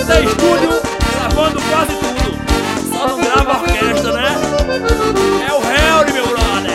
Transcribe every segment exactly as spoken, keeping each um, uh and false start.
Tem estúdio gravando quase tudo, só não grava orquestra, né? É o Harry, meu brother.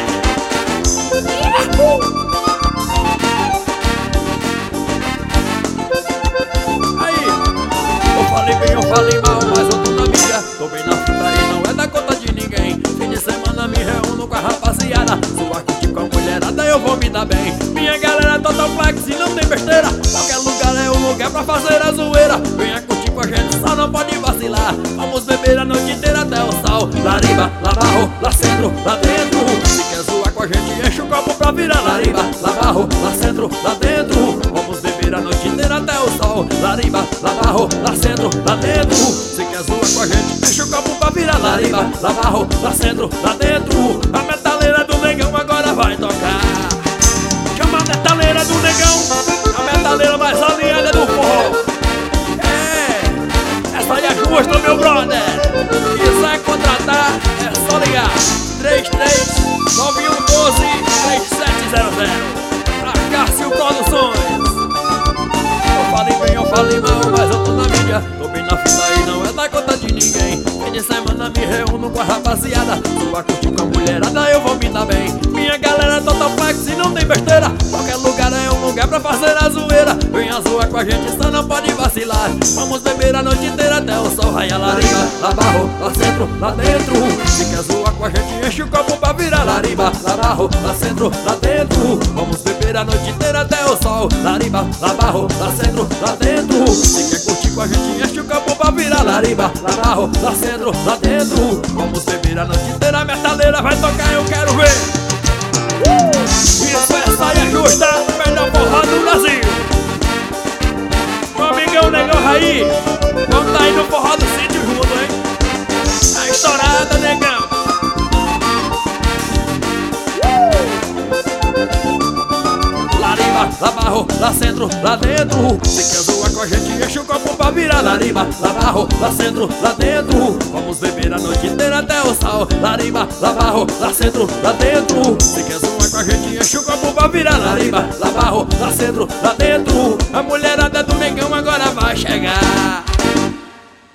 Aí, eu falei bem, eu falei mal, mas eu tô na mídia. Tô bem na fita e não é da conta de ninguém. Fim de semana me reúno com a rapaziada. Sua curtir com a mulherada, eu vou me dar bem. Minha galera é total flex e não tem besteira. Qualquer lugar é um lugar pra fazer a zoeira. Venha curtir com a gente, só não pode vacilar. Vamos beber a noite inteira até o sol. Lariba, lá barro, lá centro, lá dentro. Se quer zoar com a gente, enche o copo pra virar. Lariba, lá barro, lá centro, lá dentro. Vamos beber a noite inteira até o sol. Lariba, lá barro, lá centro, lá dentro. Se quer zoar com a gente, enche o copo pra virar. Lariba, lá barro, lá centro, lá dentro. A metaleira do negão agora vai tocar. Chama a metaleira do negão, a metaleira mais alinhada do forró. É, essa aí é justa, meu brother. Quiser contratar, é só ligar três três nove um um doze três sete zero zero pra Cássio Produções. Eu falei bem, eu falei mal, mas eu tô na mídia. Tô bem na fila e não é da conta de ninguém. Fim de semana me reúno com a rapaziada. Sua curtir com a mulherada, eu vou me dar bem. Minha galera é total flex e não tem besteira. Qualquer lugar é um lugar pra fazer a zoeira. Venha zoar com a gente, só não pode vacilar. Vamos beber a noite inteira até o sol raiar. Lariba, lá barro, lá centro, lá dentro. Se quer zoar com a gente, enche o copo pra virar. Lariba, lá barro, lá centro, lá dentro. Vamos beber a noite inteira até o sol. Lariba, lá barro, lá centro, lá dentro. Se quer curtir com a gente, enche o copo pra virar. Lariba, lá barro, lá centro, lá dentro. Vamos beber a noite inteira, a metaleira vai tocar, eu quero ver. uh! Isso é saia justa, melhor porra do Brasil. Meu amigão Negão Raí, vamos tá aí no forró do sítio junto, hein? Tá estourada, negão. Lariba, lá barro, lá centro, lá dentro. Se quer zoar com a gente, enche o copo pra virar. Lariba, lá barro, lá centro, lá dentro. Vamos beber a noite inteira até o sol. Lariba, lá barro, lá centro, lá dentro. Se quer zoar com a gente, enche o copo pra virar. Lariba, lá barro, lá centro, lá dentro. A mulherada do negão agora vai chegar.